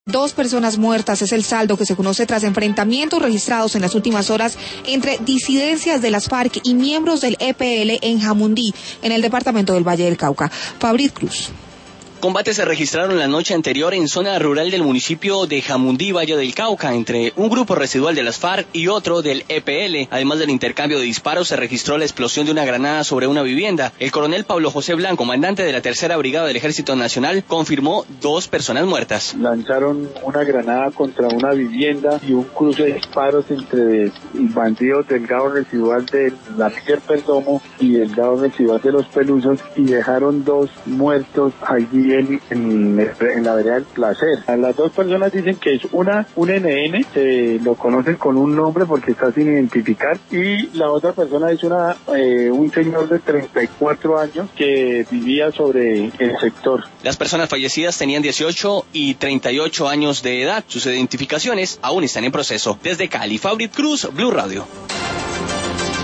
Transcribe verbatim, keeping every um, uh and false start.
Dos personas muertas es el saldo que se conoce tras enfrentamientos registrados en las últimas horas entre disidencias de las FARC y miembros del E P L en Jamundí, en el departamento del Valle del Cauca. Fabrit Cruz. Combates se registraron la noche anterior en zona rural del municipio de Jamundí, Valle del Cauca, entre un grupo residual de las FARC y otro del E P L. Además del intercambio de disparos, se registró la explosión de una granada sobre una vivienda. El coronel Pablo José Blanco, comandante de la tercera brigada del Ejército Nacional, confirmó dos personas muertas. Lanzaron una granada contra una vivienda y un cruce de disparos entre bandidos del gado residual de la Pier Perdomo y el gado residual de los Pelusos, y dejaron dos muertos allí En, en, en la vereda del Placer. Las dos personas dicen que es una un N N, se lo conocen con un nombre porque está sin identificar, y la otra persona es una eh, un señor de treinta y cuatro años que vivía sobre el sector. Las personas fallecidas tenían dieciocho y treinta y ocho años de edad. Sus identificaciones aún están en proceso. Desde Cali, Fabrit Cruz, Blue Radio.